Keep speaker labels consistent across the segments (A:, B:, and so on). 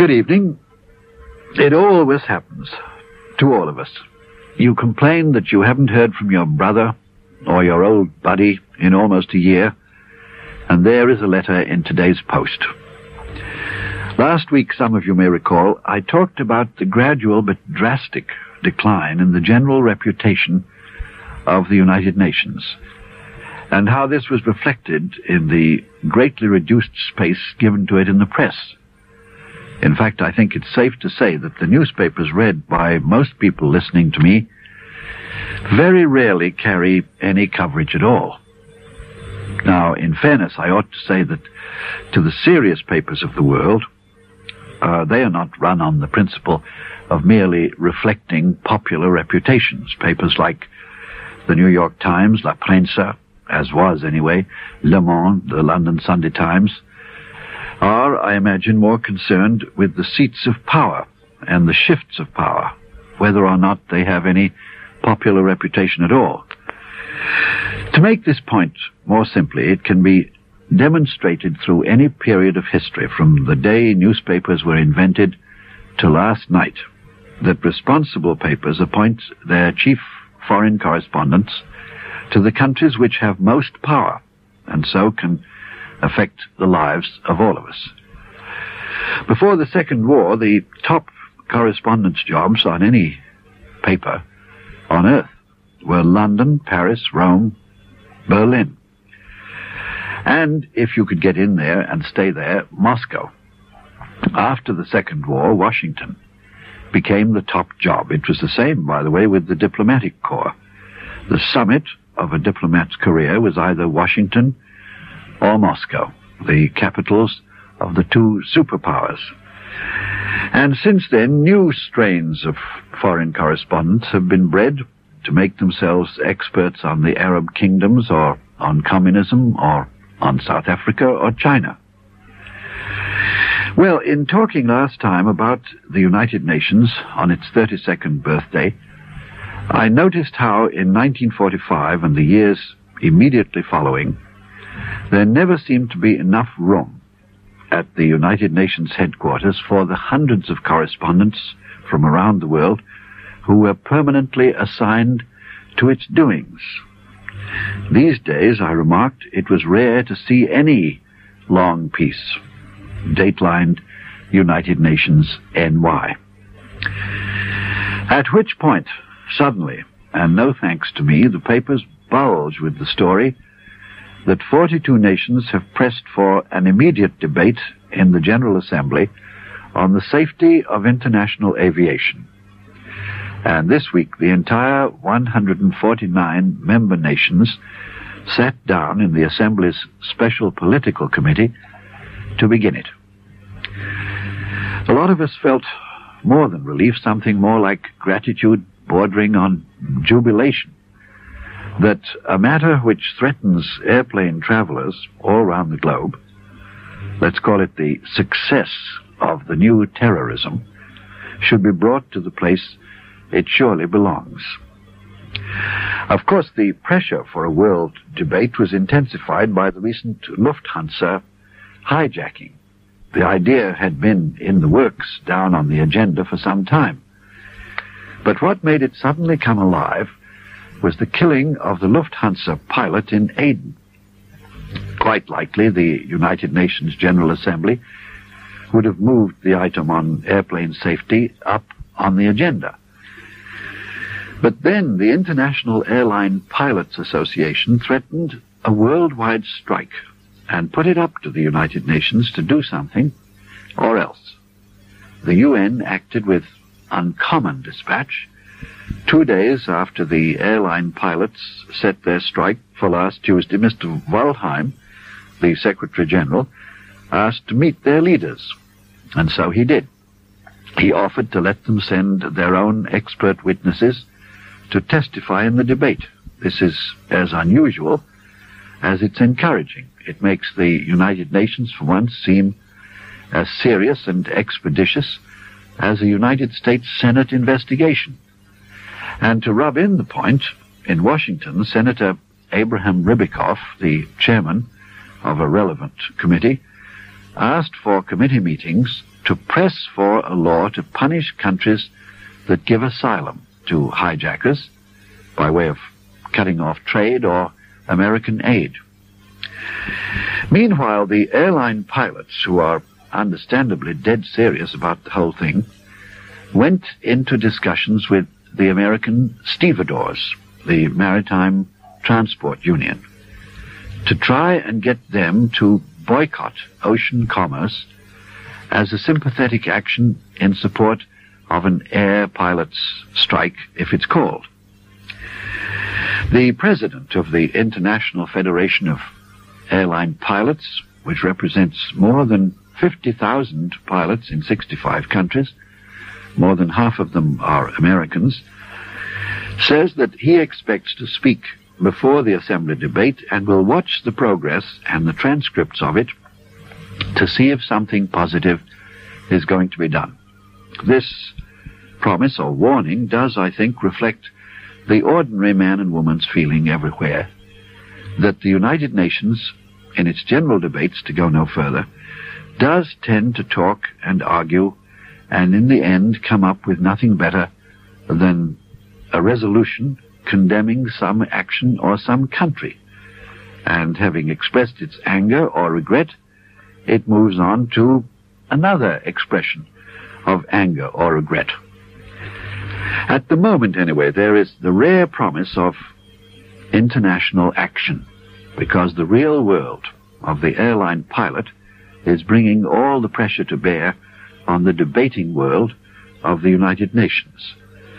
A: Good evening. It always happens to all of us. You complain that you haven't heard from your brother or your old buddy in almost a year, and there is a letter in today's post. Last week, some of you may recall, I talked about the gradual but drastic decline in the general reputation of the United Nations, and how this was reflected in the greatly reduced space given to it in the press. In fact, I think it's safe to say that the newspapers read by most people listening to me very rarely carry any coverage at all. Now, in fairness, I ought to say that to the serious papers of the world, they are not run on the principle of merely reflecting popular reputations. Papers like the New York Times, La Prensa, as was anyway, Le Monde, the London Sunday Times, are, I imagine, more concerned with the seats of power and the shifts of power, whether or not they have any popular reputation at all. To make this point more simply, it can be demonstrated through any period of history, from the day newspapers were invented to last night, that responsible papers appoint their chief foreign correspondents to the countries which have most power, and so can affect the lives of all of us. Before the Second War, the top correspondence jobs on any paper on earth were London, Paris, Rome, Berlin. And, if you could get in there and stay there, Moscow. After the Second War, Washington became the top job. It was the same, by the way, with the diplomatic corps. The summit of a diplomat's career was either Washington or Moscow, the capitals of the two superpowers. And since then, new strains of foreign correspondents have been bred to make themselves experts on the Arab kingdoms, or on communism, or on South Africa or China. Well, in talking last time about the United Nations on its 32nd birthday, I noticed how in 1945 and the years immediately following, there never seemed to be enough room at the United Nations headquarters for the hundreds of correspondents from around the world who were permanently assigned to its doings. These days, I remarked, it was rare to see any long piece, datelined United Nations NY. At which point, suddenly, and no thanks to me, the papers bulge with the story that 42 nations have pressed for an immediate debate in the General Assembly on the safety of international aviation. And this week, the entire 149 member nations sat down in the Assembly's Special Political Committee to begin it. A lot of us felt more than relief, something more like gratitude bordering on jubilation, that a matter which threatens airplane travelers all around the globe, let's call it the success of the new terrorism, should be brought to the place it surely belongs. Of course, the pressure for a world debate was intensified by the recent Lufthansa hijacking. The idea had been in the works, down on the agenda for some time. But what made it suddenly come alive was the killing of the Lufthansa pilot in Aden. Quite likely, the United Nations General Assembly would have moved the item on airplane safety up on the agenda. But then the International Airline Pilots Association threatened a worldwide strike and put it up to the United Nations to do something, or else. The UN acted with uncommon dispatch. 2 days after the airline pilots set their strike for last Tuesday, Mr. Waldheim, the Secretary General, asked to meet their leaders, and so he did. He offered to let them send their own expert witnesses to testify in the debate. This is as unusual as it's encouraging. It makes the United Nations, for once, seem as serious and expeditious as a United States Senate investigation. And to rub in the point, in Washington, Senator Abraham Ribikoff, the chairman of a relevant committee, asked for committee meetings to press for a law to punish countries that give asylum to hijackers by way of cutting off trade or American aid. Meanwhile, the airline pilots, who are understandably dead serious about the whole thing, went into discussions with the American stevedores, the Maritime Transport Union, to try and get them to boycott ocean commerce as a sympathetic action in support of an air pilots' strike, if it's called. The president of the International Federation of Airline Pilots, which represents more than 50,000 pilots in 65 countries, more than half of them are Americans, says that he expects to speak before the Assembly debate and will watch the progress and the transcripts of it to see if something positive is going to be done. This promise or warning does, I think, reflect the ordinary man and woman's feeling everywhere that the United Nations, in its general debates, to go no further, does tend to talk and argue and in the end come up with nothing better than a resolution condemning some action or some country. And having expressed its anger or regret, it moves on to another expression of anger or regret. At the moment, anyway, there is the rare promise of international action, because the real world of the airline pilot is bringing all the pressure to bear on the debating world of the United Nations.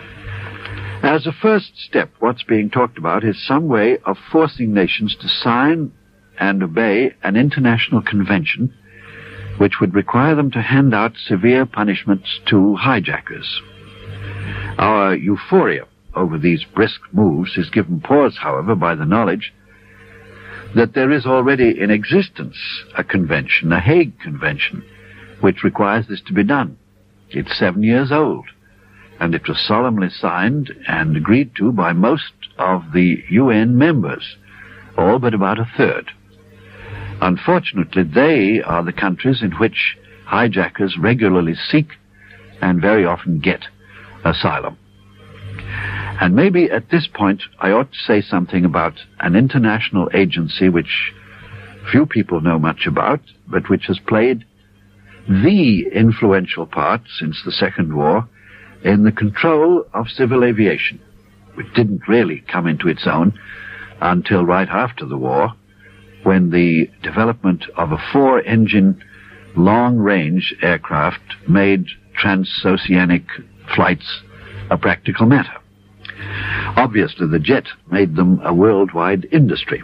A: As a first step, what's being talked about is some way of forcing nations to sign and obey an international convention which would require them to hand out severe punishments to hijackers. Our euphoria over these brisk moves is given pause, however, by the knowledge that there is already in existence a convention, a Hague Convention, which requires this to be done. It's 7 years old, and it was solemnly signed and agreed to by most of the UN members, all but about a third. Unfortunately, they are the countries in which hijackers regularly seek and very often get asylum. And maybe at this point I ought to say something about an international agency which few people know much about, but which has played the influential part since the Second War in the control of civil aviation, which didn't really come into its own until right after the war, when the development of a 4-engine long-range aircraft made transoceanic flights a practical matter. Obviously, the jet made them a worldwide industry.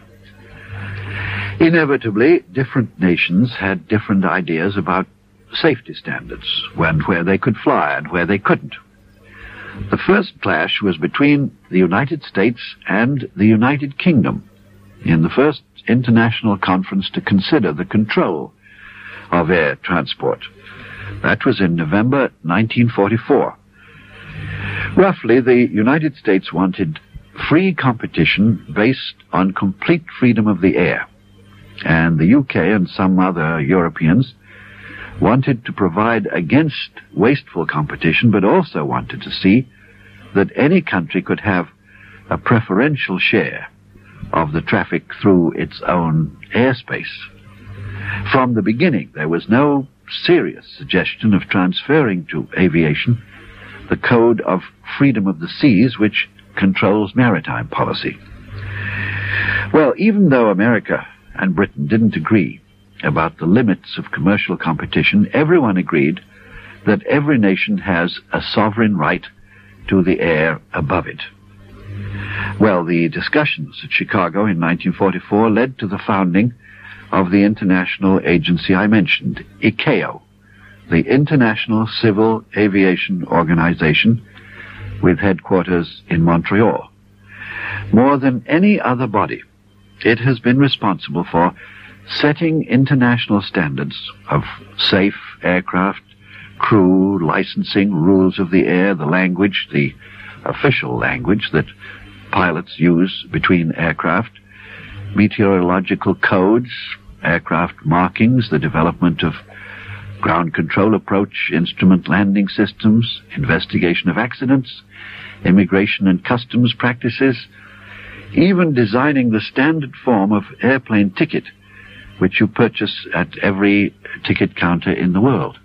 A: Inevitably, different nations had different ideas about safety standards, where they could fly and where they couldn't. The first clash was between the United States and the United Kingdom in the first international conference to consider the control of air transport. That was in November 1944. Roughly, the United States wanted free competition based on complete freedom of the air, and the UK and some other Europeans wanted to provide against wasteful competition, but also wanted to see that any country could have a preferential share of the traffic through its own airspace. From the beginning, there was no serious suggestion of transferring to aviation the code of freedom of the seas, which controls maritime policy. Well, even though America and Britain didn't agree about the limits of commercial competition, everyone agreed that every nation has a sovereign right to the air above it. Well, the discussions at Chicago in 1944 led to the founding of the international agency I mentioned, ICAO, the International Civil Aviation Organization, with headquarters in Montreal. More than any other body, it has been responsible for setting international standards of safe aircraft, crew, licensing, rules of the air, the language, the official language that pilots use between aircraft, meteorological codes, aircraft markings, the development of ground control approach, instrument landing systems, investigation of accidents, immigration and customs practices, even designing the standard form of airplane ticket which you purchase at every ticket counter in the world.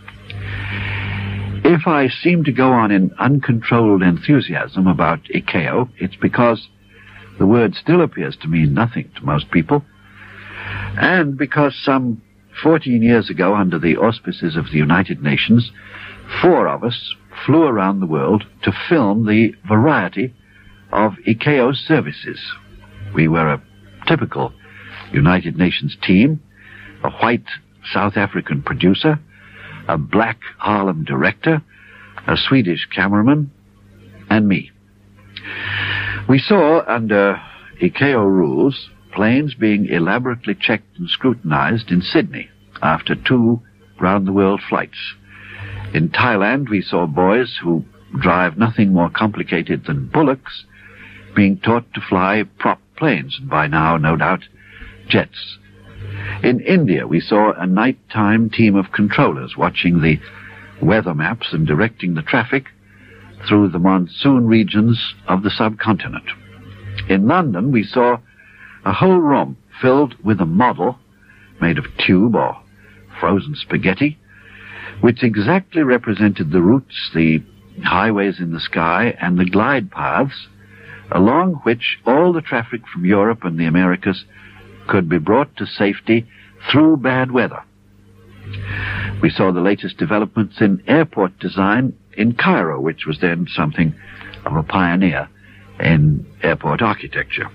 A: If I seem to go on in uncontrolled enthusiasm about ICAO, it's because the word still appears to mean nothing to most people, and because some 14 years ago, under the auspices of the United Nations, 4 of us flew around the world to film the variety of ICAO's services. We were a typical United Nations team, a white South African producer, a black Harlem director, a Swedish cameraman, and me. We saw, under ICAO rules, planes being elaborately checked and scrutinized in Sydney after 2 round-the-world flights. In Thailand, we saw boys who drive nothing more complicated than bullocks being taught to fly prop planes, and by now, no doubt, jets. In India, we saw a nighttime team of controllers watching the weather maps and directing the traffic through the monsoon regions of the subcontinent. In London, we saw a whole room filled with a model made of tube or frozen spaghetti, which exactly represented the routes, the highways in the sky, and the glide paths along which all the traffic from Europe and the Americas could be brought to safety through bad weather. We saw the latest developments in airport design in Cairo, which was then something of a pioneer in airport architecture.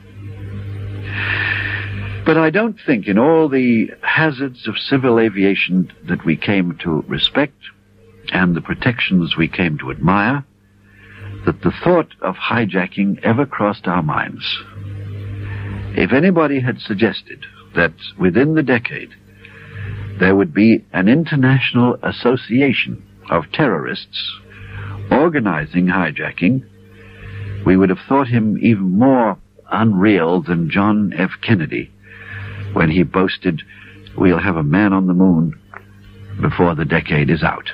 A: But I don't think, in all the hazards of civil aviation that we came to respect and the protections we came to admire, that the thought of hijacking ever crossed our minds. If anybody had suggested that within the decade there would be an international association of terrorists organizing hijacking, we would have thought him even more unreal than John F. Kennedy when he boasted, "We'll have a man on the moon before the decade is out."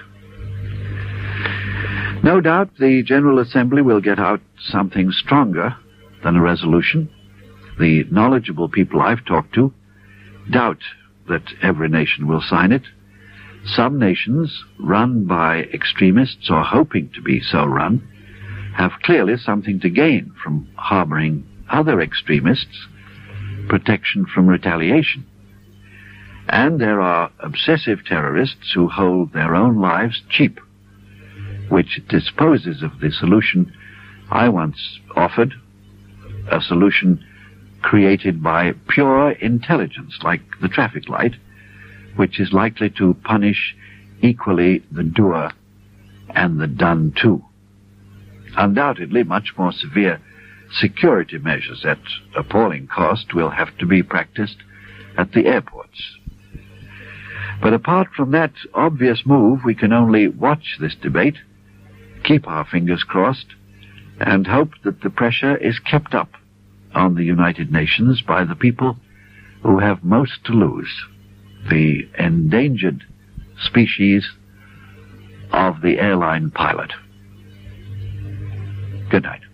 A: No doubt the General Assembly will get out something stronger than a resolution. The knowledgeable people I've talked to doubt that every nation will sign it. Some nations, run by extremists or hoping to be so run, have clearly something to gain from harboring other extremists, protection from retaliation. And there are obsessive terrorists who hold their own lives cheap, which disposes of the solution I once offered, a solution created by pure intelligence, like the traffic light, which is likely to punish equally the doer and the done to. Undoubtedly, much more severe security measures at appalling cost will have to be practiced at the airports. But apart from that obvious move, we can only watch this debate, keep our fingers crossed, and hope that the pressure is kept up on the United Nations by the people who have most to lose, the endangered species of the airline pilot. Good night.